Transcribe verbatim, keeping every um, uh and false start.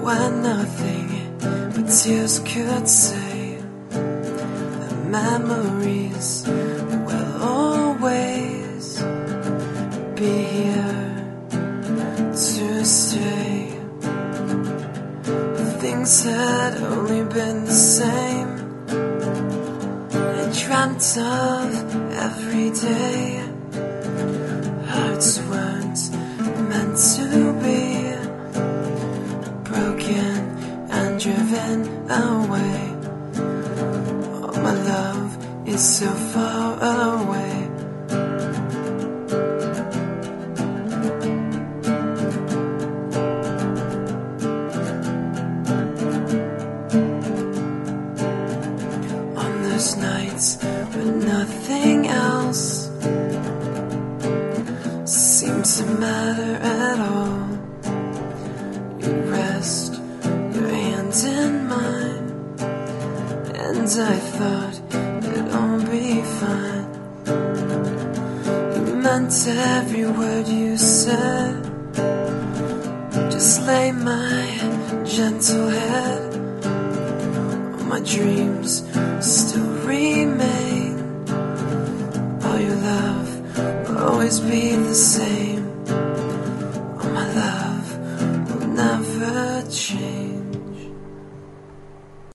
when nothing but tears could say. The memories will always be here to stay. Things had only been the same. I dreamt of every day. Hearts weren't meant to be broken and driven away. Oh, my love is so far away. On those nights when nothing else seemed to matter at all, you rest your hand in mine, and I thought it'd all be fine. You meant every word you said. Just lay my gentle head. All my dreams still remain. All your love will always be the same.